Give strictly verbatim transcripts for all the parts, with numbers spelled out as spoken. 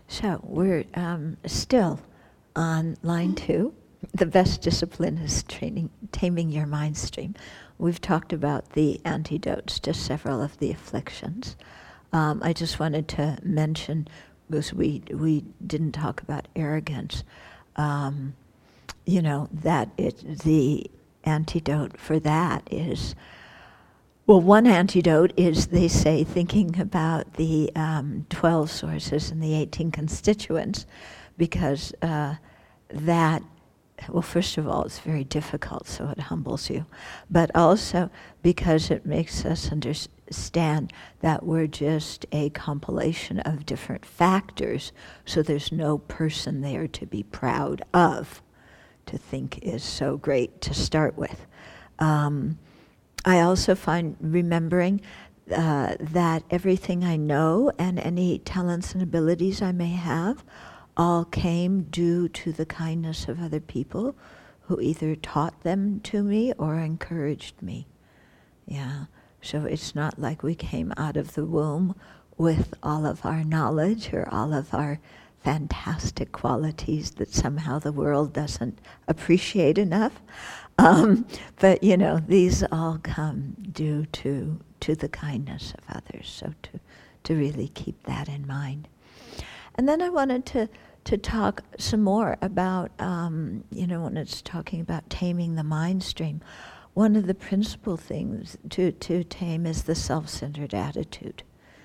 So we're um, still on line two. The best discipline is training, taming your mind stream. We've talked about the antidotes to several of the afflictions. Um, I just wanted to mention, because we we didn't talk about arrogance, um, you know, that it the antidote for that is, well, one antidote is, they say, thinking about the um, twelve sources and the eighteen constituents, because uh, that, well, first of all, it's very difficult, so it humbles you, but also because it makes us understand that we're just a compilation of different factors, so there's no person there to be proud of, to think is so great to start with. Um, I also find remembering uh, that everything I know and any talents and abilities I may have all came due to the kindness of other people who either taught them to me or encouraged me. Yeah, so it's not like we came out of the womb with all of our knowledge or all of our fantastic qualities that somehow the world doesn't appreciate enough. Um, but, you know, these all come due to to the kindness of others, so to, to really keep that in mind. And then I wanted to, to talk some more about, um, you know, when it's talking about taming the mind stream, one of the principal things to, to tame is the self-centered attitude.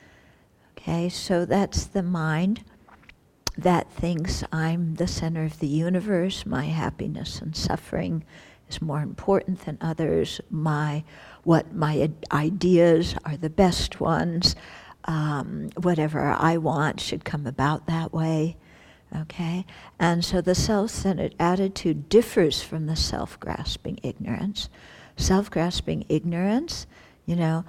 Okay, so that's the mind that thinks I'm the center of the universe, my happiness and suffering is more important than others, my what my ideas are the best ones, um, whatever I want should come about that way, okay? And so the self-centered attitude differs from the self-grasping ignorance. Self-grasping ignorance, you know,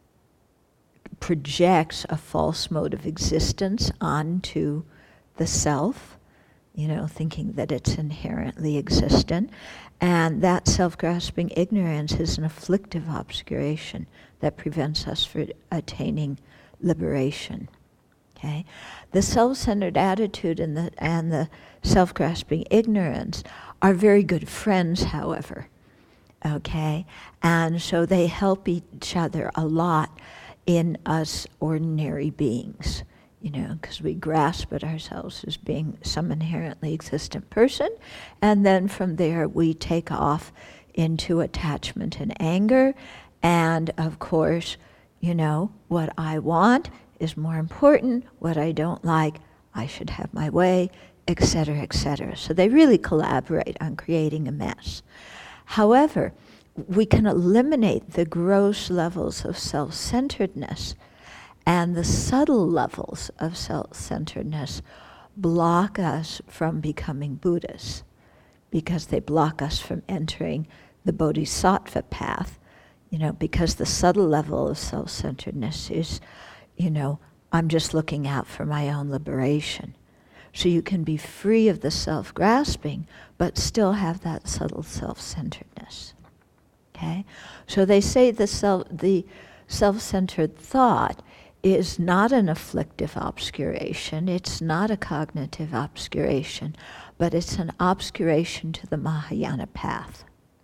projects a false mode of existence onto the self, you know, thinking that it's inherently existent. And that self-grasping ignorance is an afflictive obscuration that prevents us from attaining liberation. Okay? The self-centered attitude and the, and the self-grasping ignorance are very good friends, however. Okay? And so they help each other a lot in us ordinary beings. You know, because we grasp at ourselves as being some inherently existent person, and then from there we take off into attachment and anger, and of course, you know, what I want is more important, what I don't like, I should have my way, et cetera, et cetera. So they really collaborate on creating a mess. However, we can eliminate the gross levels of self-centeredness, and the subtle levels of self-centeredness block us from becoming Buddhas, because they block us from entering the bodhisattva path, you know, because the subtle level of self-centeredness is, you know, I'm just looking out for my own liberation. So you can be free of the self-grasping, but still have that subtle self-centeredness. Okay? So they say the self, the self-centered thought is not an afflictive obscuration, it's not a cognitive obscuration, but it's an obscuration to the Mahayana path.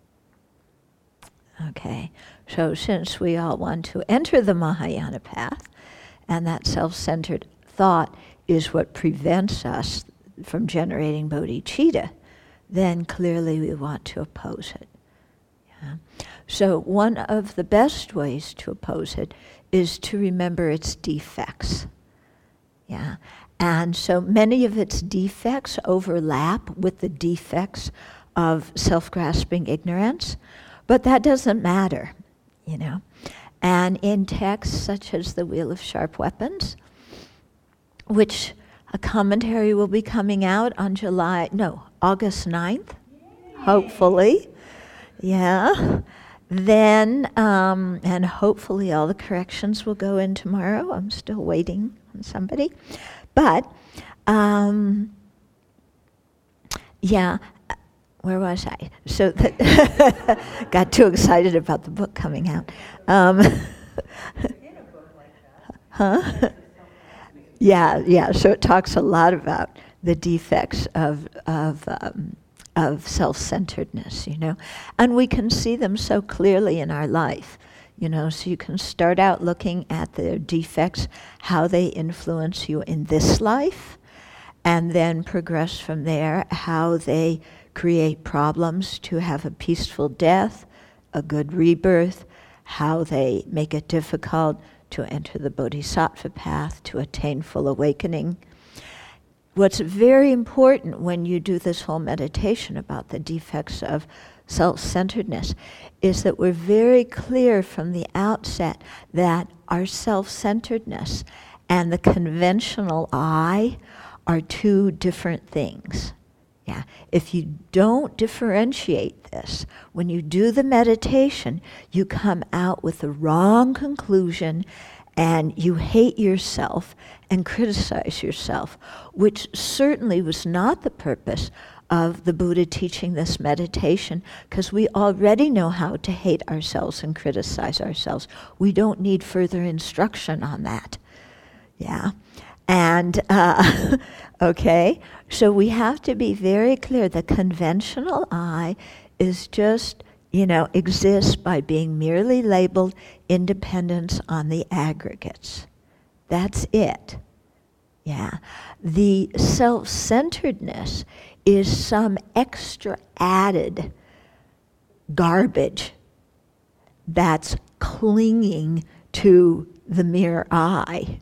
Okay, so since we all want to enter the Mahayana path, and that self-centered thought is what prevents us from generating bodhicitta, then clearly we want to oppose it. Yeah? So one of the best ways to oppose it is to remember its defects. Yeah. And so many of its defects overlap with the defects of self-grasping ignorance, but that doesn't matter, you know. And in texts such as the Wheel of Sharp Weapons, which a commentary will be coming out on July, no, August ninth, hopefully. Yeah. Then, um, and hopefully all the corrections will go in tomorrow. I'm still waiting on somebody. But, um, yeah, where was I? So, that got too excited about the book coming out. Um, huh? Yeah, yeah. So it talks a lot about the defects of of um, of self-centeredness, you know, and we can see them so clearly in our life, you know. So you can start out looking at the defects, how they influence you in this life, and then progress from there, how they create problems to have a peaceful death, a good rebirth, how they make it difficult to enter the bodhisattva path, to attain full awakening. What's very important when you do this whole meditation about the defects of self-centeredness is that we're very clear from the outset that our self-centeredness and the conventional I are two different things. Yeah. If you don't differentiate this, when you do the meditation, you come out with the wrong conclusion and you hate yourself and criticize yourself, which certainly was not the purpose of the Buddha teaching this meditation, because we already know how to hate ourselves and criticize ourselves. We don't need further instruction on that. Yeah. And, uh, okay, so we have to be very clear. The conventional I is just, you know, exists by being merely labeled independence on the aggregates. That's it. Yeah. The self-centeredness is some extra added garbage that's clinging to the mere I,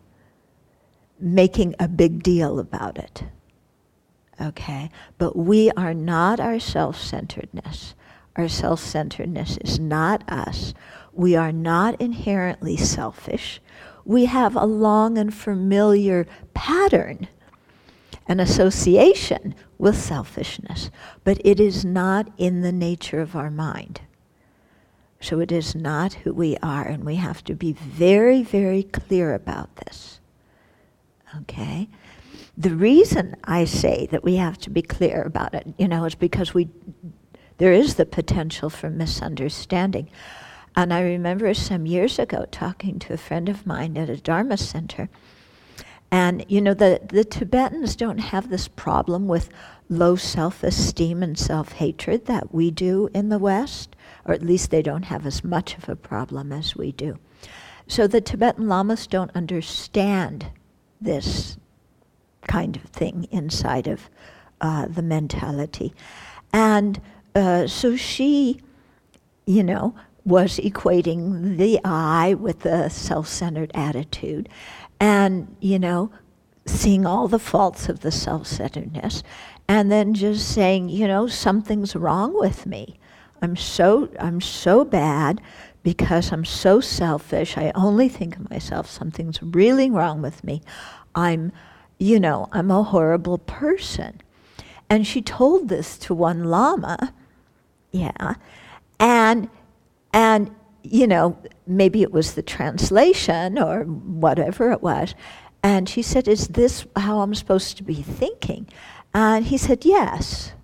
making a big deal about it. Okay? But we are not our self-centeredness. Our self-centeredness is not us. We are not inherently selfish. We have a long and familiar pattern, an association with selfishness, but it is not in the nature of our mind. So it is not who we are, and we have to be very, very clear about this. Okay? The reason I say that we have to be clear about it, you know, is because we there is the potential for misunderstanding. And I remember some years ago talking to a friend of mine at a Dharma center. And, you know, the, the Tibetans don't have this problem with low self-esteem and self-hatred that we do in the West, or at least they don't have as much of a problem as we do. So the Tibetan Lamas don't understand this kind of thing inside of uh, the mentality. And uh, so she, you know, was equating the I with the self-centered attitude and, you know, seeing all the faults of the self-centeredness and then just saying, you know, something's wrong with me. I'm so, I'm so bad because I'm so selfish. I only think of myself. Something's really wrong with me. I'm, you know, I'm a horrible person. And she told this to one Lama, yeah, and, and, you know, maybe it was the translation or whatever it was, and she said, is this how I'm supposed to be thinking? And he said, yes.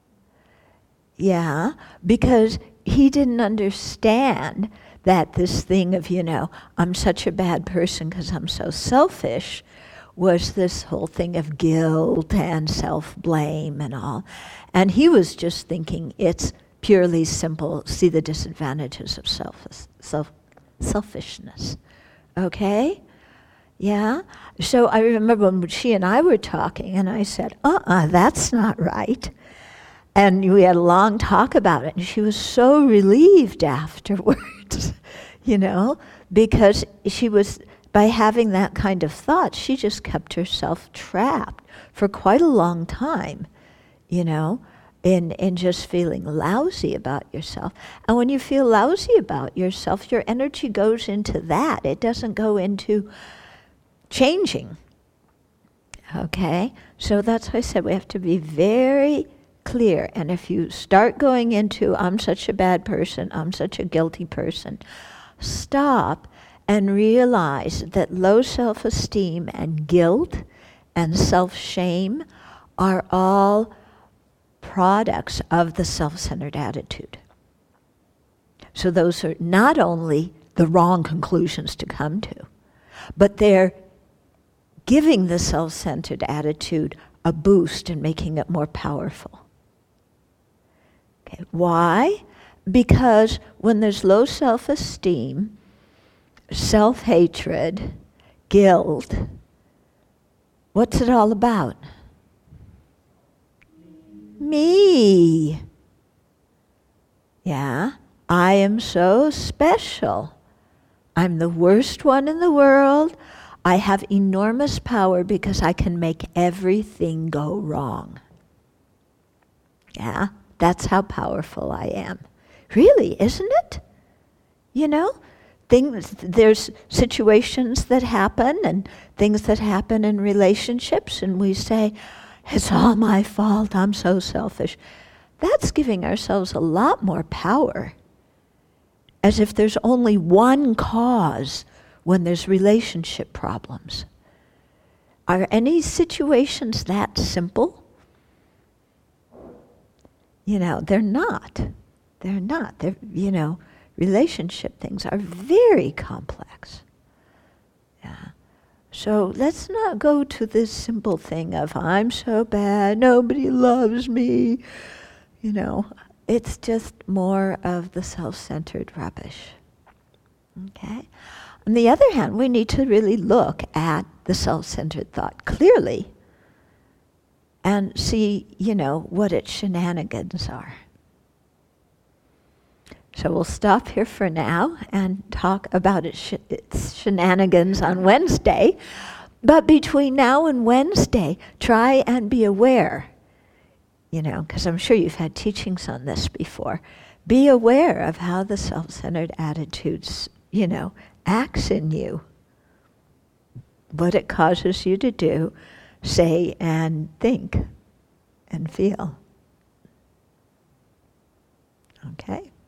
Yeah, because he didn't understand that this thing of, you know, I'm such a bad person because I'm so selfish, was this whole thing of guilt and self-blame and all. And he was just thinking it's purely simple, see the disadvantages of self, self, selfishness. Okay? Yeah? So I remember when she and I were talking, and I said, uh-uh, that's not right. And we had a long talk about it, and she was so relieved afterwards, you know, because she was, by having that kind of thought, she just kept herself trapped for quite a long time, you know, in, in just feeling lousy about yourself. And when you feel lousy about yourself, your energy goes into that. It doesn't go into changing. Okay? So that's why I said we have to be very clear. And if you start going into, I'm such a bad person, I'm such a guilty person, stop and realize that low self-esteem and guilt and self-shame are all products of the self-centered attitude. So those are not only the wrong conclusions to come to, but they're giving the self-centered attitude a boost and making it more powerful. Okay. Why? Because when there's low self-esteem, self-hatred, guilt, what's it all about? Me. Yeah, I am so special. I'm the worst one in the world. I have enormous power because I can make everything go wrong. Yeah, that's how powerful I am. Really, isn't it? You know, things, there's situations that happen and things that happen in relationships, and we say, it's all my fault, I'm so selfish. That's giving ourselves a lot more power, as if there's only one cause when there's relationship problems. Are any situations that simple? You know, they're not. They're not. They're, you know, relationship things are very complex. Yeah. So let's not go to this simple thing of, I'm so bad, nobody loves me. You know, it's just more of the self-centered rubbish. Okay? On the other hand, we need to really look at the self-centered thought clearly and see, you know, what its shenanigans are. So we'll stop here for now and talk about its, sh- its shenanigans on Wednesday. But between now and Wednesday, try and be aware, you know, because I'm sure you've had teachings on this before. Be aware of how the self-centered attitudes, you know, acts in you, what it causes you to do, say, and think, and feel. Okay?